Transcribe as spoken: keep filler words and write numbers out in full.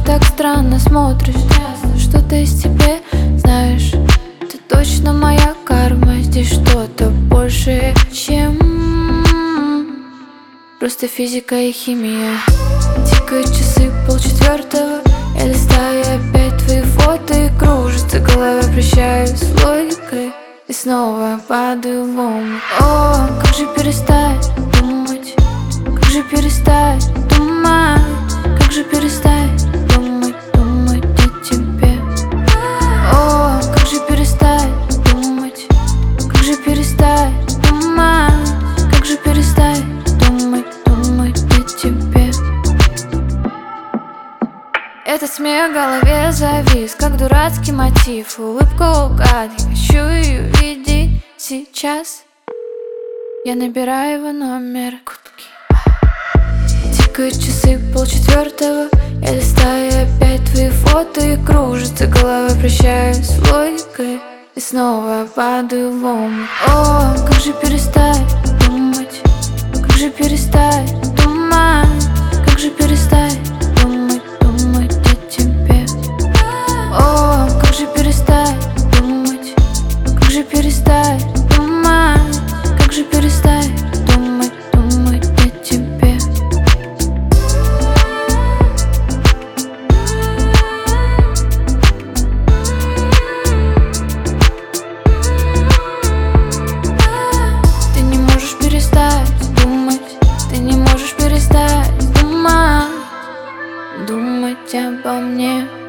так странно смотришь. Что-то из тебе, знаешь, ты точно моя карма. Здесь что-то большее, чем просто физика и химия. Тикают часы полчетвертого, я листаю опять твои фото и кружится голова, прощаюсь с логикой и снова падаю в омут. О, как же перестать думать, как же перестать думать, как же перестать думать, думать о тебе. О, как же перестать думать, как же перестать думать, как же перестать думать, думать о тебе. Этот смех в голове завис, как дурацкий мотив. Улыбка угад, я хочу ее видеть сейчас. Я набираю его номер. Тикают часы полчетвертого, я листаю опять твои фото и кружится голова, прощаюсь с логикой и снова падаю в омут. О, как же перестать думать, как же перестать думать, как же перестать думать, думать о тебе. О, как же перестать думать, как же перестать думать, как же перестать думать, думать о тебе. Ты не можешь перестать думать, ты не можешь перестать думать, думать обо мне.